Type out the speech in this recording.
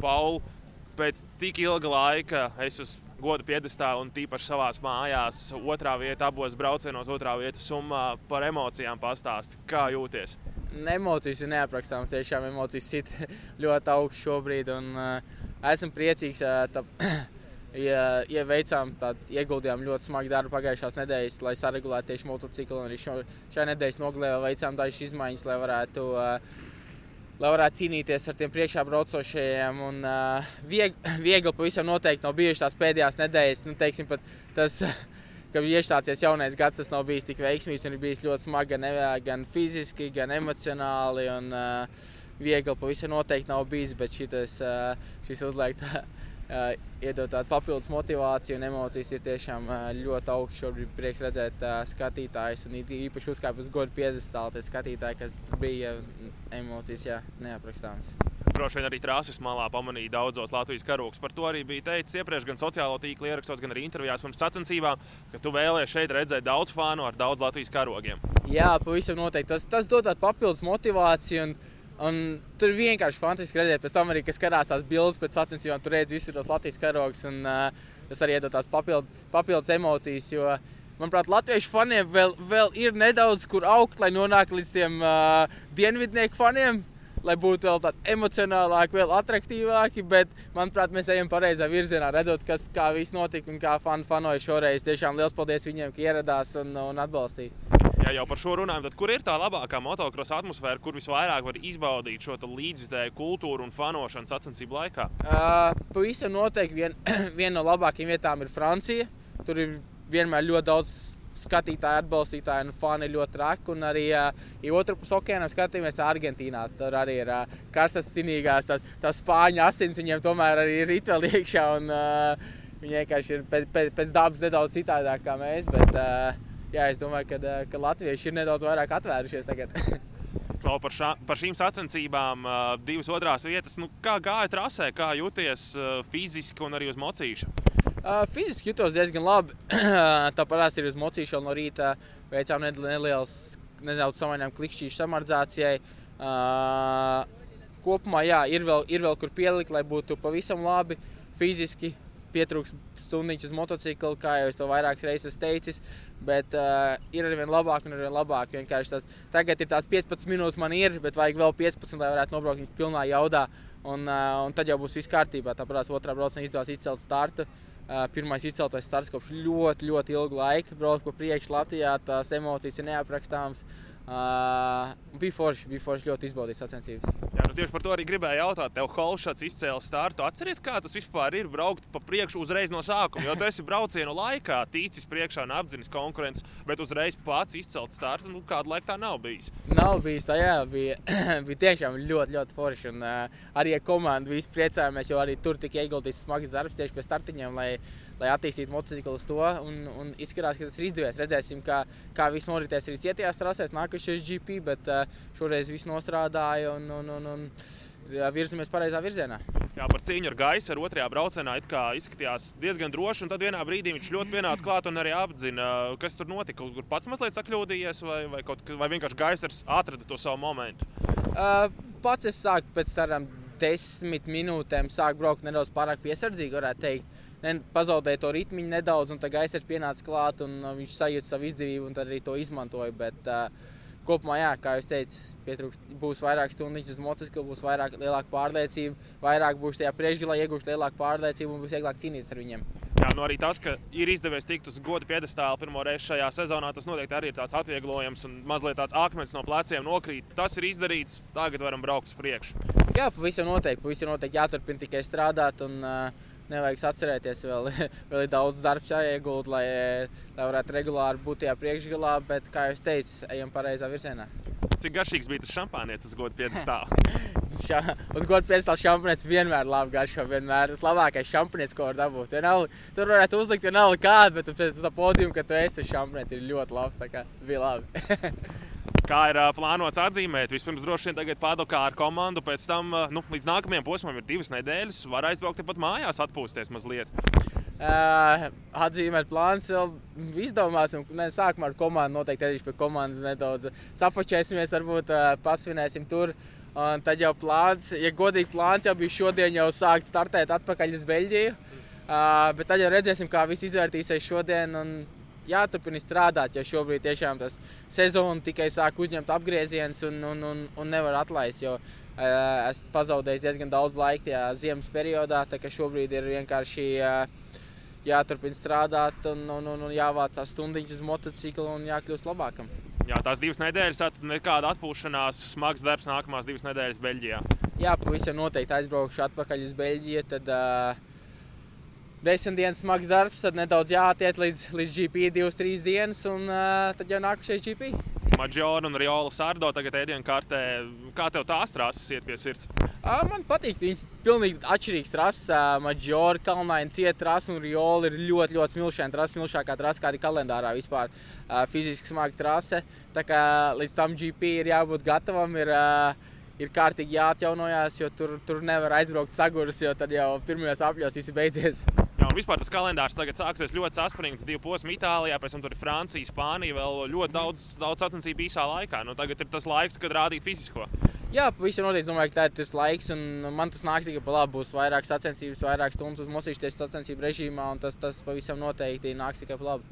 Paul, pēc tik ilga laika es uz goda piedestālu un tīpaši savās mājās, otrā vieta abos braucienos, otrā vieta summā, par emocijām pastāsti. Kā jūties? Emocijas ir neaprakstāmas, tiešām emocijas sit ļoti augstu šobrīd, un esmu priecīgs, ieguldījām ļoti smagu darbu pagājušās nedēļas, lai saregulētu tieši motociklu, un arī šajā nedēļas nogalē veicām dažas izmaiņas, lai varētu cīnīties ar tiem priekšā braucošajiem, un viegli pavisam noteikti nav bijuši tās pēdējās nedēļas, teiksim pat tas, kad iestācies jaunais gads, tas nav bijis tik veiksmīgs, un ir bijis ļoti smagi gan fiziski, gan emocionāli, un viegli pavisam noteikti nav bijis, bet šis uzliek iedod tādu papildus motivāciju un emocijas ir tiešām ļoti augsts. Šobrīd prieks redzēt skatītājus un īpaši uzkāpt uz goda piedestāla tie skatītāji, kas bija emocijas, neaprakstāmas. Droši vien arī trases malā pamanīja daudzos Latvijas karogus. Par to arī bija teicis iepriekš gan sociālo tīklu ierakstos, gan arī intervijās pirms sacensībām, ka tu vēlies šeit redzēt daudz fānu ar daudz Latvijas karogiem. Jā, pavisam noteikti. Tas dod tādu papildus motivāciju un tur vienkārši fantastiski redzēt, pēc tam arī, kas skatās tās bildes pēc sacensībām, tur redz visi tos Latvijas karogus, un tas arī iedod tās papildus emocijas, jo, manuprāt, latviešu faniem vēl ir nedaudz, kur augt, lai nonāk līdz tiem dienvidnieku faniem, lai būtu vēl tādi emocionālāki, vēl atraktīvāki, bet, manuprāt, mēs ejam pareizā virzienā, redzot, kā viss notika un kā fanoja šoreiz. Tiešām liels paldies viņiem, ka ieradās un atbalstīja. Ja jau par šo runājam, tad kur ir tā labākā motocross atmosfēra, kur visvairāk var izbaudīt šo līdzjutēju kultūru un fanošanu sacensību laikā? Pavisam noteikti viena no labākajām vietām ir Francija. Tur ir vienmēr ļoti daudz skatītāju, atbalstītāju un fani ļoti traki. Un arī otru pus okeānam skatījamies Argentīnā. Tur arī ir karstastinīgās, tās spāņu asins, viņiem tomēr arī ir vēl iekšā. Un viņi vienkārši ir pēc dabas nedaudz citādāk kā mēs, bet jā, es domāju, ka latvieši ir nedaudz vairāk atvērušies tagad. Par šīm sacensībām divas otrās vietas, kā gāja trasē, kā jūties fiziski un arī uz mocīšu? Fiziski jutos diezgan labi. Tāpēc arī uz mocīšanu no rīta veicām nedaudz samainām klikšķīšu samardzācijai. Kopumā jā, ir vēl kur pielikt, lai būtu pavisam labi fiziski. Pietrūks stundiņš uz motociklu, kā jau es to vairākas reizes teicis, bet ir arvien labāk un arvien labāk. Vienkārši tagad ir tās 15 minūtes man ir, bet vajag vēl 15, lai varētu nobraukt viņas pilnā jaudā, un tad jau būs viss kārtībā. Tāpēc otrā braucienā izdevās izcelt startu. Pirmais izceltais starts kopš ļoti, ļoti ilgu laiku. Braukt pa priekšu Latvijā, tās emocijas ir neaprakstāmas. Bija forši ļoti izbaudīt sacensības. Jā, tieši par to arī gribēju jautāt. Tev Holšats izcēla startu. Atceries, kā tas vispār ir braukt pa priekšu uzreiz no sākuma? Jo tu esi braucienu laikā ticis priekšā un apzinis konkurences, bet uzreiz pats izcelt startu, kādu laiku tā nav bijis? Nav bijis tā, jā. Bija tiešām ļoti, ļoti forši. Un arī ar komandu visi priecājāmies, jo arī tur tika ieguldīts smags darbs tieši pie startiņiem, lai attīstītu motociklu uz to. Un izskatās, ka tas ir izdevies. Redzēsim, kā viss noritēs arī cietajās trasēs, nākošais GP, bet šoreiz viss nostrādāja un virzamies pareizā virzienā. Jā, par cīņu ar Gaisu ar otrajā braucienā it kā izskatījās diezgan droši, un tad vienā brīdī viņš ļoti pienāca klāt un arī apdzina, kas tur notika. Kur pats mazliet sakļūdījies vai vienkārši Gaisers atrada to savu momentu? Pats es sāku pēc tādām 10 minūtēm braukt nedaudz pārāk piesardzīgi, varētu teikt. Pazaudēja to ritmiņu nedaudz, un tad Gaisers pienāca klāt, un viņš sajūta savu izdevību, un tad arī to izmantoja. Bet kopumā, jā, kā jūs teicat, būs vairāk stundiņas uz motociklu, būs lielāka pārliecība, vairāk būs tajā priekšgalā, iegūst lielāku pārliecību un būs vieglāk cīnīties ar viņiem. Jā, arī tas, ka ir izdevies tikt uz goda piedestāla pirmo reizi šajā sezonā, tas noteikti arī ir tāds atvieglojums un mazliet tāds akmens no pleciem nokrīt. Tas ir izdarīts, tagad varam braukt uz priekšu. Jā, pavisam noteikti jāturpina tikai strādāt un nevajag atcerēties, vēl ir daudz darbs jāiegūt, lai varētu regulāri būt tajā priekšgalā, bet, kā jūs teicu, ejam pareizā virzienā. Cik garšīgs bija tas šampānietis uz goda piedestāla? Uz goda piedestāla šampānietis vienmēr labi garšo, vienmēr tas labākais šampānietis, ko var dabūt. Tur varētu uzlikt vienalga kādu, bet pēc tā podiuma, ka tu esi, tas šampānietis ir ļoti labs, tā kā bija labi. Kā ir plānots atzīmēt? Vispirms droši vien tagad padokā ar komandu, pēc tam līdz nākamajam posmam ir 2 nedēļas, var aizbraukt pat mājās atpūsties mazliet. Atzīmēt plāns vēl izdomāsim. Sākumā ar komandu noteikti arī pie komandas nedaudz safočēsimies, varbūt pasvinēsim tur. Un tad jau plāns, ja godīgi plāns jau bija šodien jau sākt startēt atpakaļ uz Beļģiju. Bet tad jau redzēsim, kā viss izvērtīsies šodien. Un jāturpina strādāt, jo šobrīd tiešām tas sezona tikai sāk uzņemt apgrieziens un nevar atlaist. Jo esmu pazaudējis diezgan daudz laika tajā ziemas periodā, tā ka šobrīd ir vienkārši jāturpina strādāt un jāvāc tās stundiņas uz motociklu un jākļūst labākam. Jā, tās 2 nedēļas, tad nekāda atpūšanās, smags darbs nākamās 2 nedēļas Beļģijā. Jā, pavisam noteikti aizbraukšu atpakaļ uz Beļģiju, tad 10 dienas smags darbs, tad nedaudz jātiet līdz GP 2-3 dienas un tad jau nākušais GP. Maggiore un Riola Sardo tagad ēdienu kārtē. Kā tev tās trases iet pie sirds? Man patīk, viņas pilnīgi atšķirīgas trases. Maggiore, kalnaina cieta trasa un Riola ir ļoti, ļoti smilšaina trasa, smilšākā trasa, kāda kalendārā vispār. Fiziski smaga trase, tā kā līdz tam GP ir jābūt gatavam, ir kārtīgi jāatjaunojās, jo tur nevar aizbraukt saguras, jo tad jau pirmajos apļos visi beidzies. Jā, un vispār tas kalendārs tagad sāksies ļoti saspringts, 2 posmi Itālijā, pēc tam tur ir Francija, Spānija, vēl ļoti daudz sacensību īsā laikā. Nu, tagad ir tas laiks, kad rādīt fizisko. Jā, pavisam noteikti domāju, ka tā ir tas laiks, un man tas nāk tikai pa labu. Būs vairāk sacensības, vairāk stundas uz mocīšanās sacensību režīmā, un tas pavisam noteikti nāks tikai pa labu.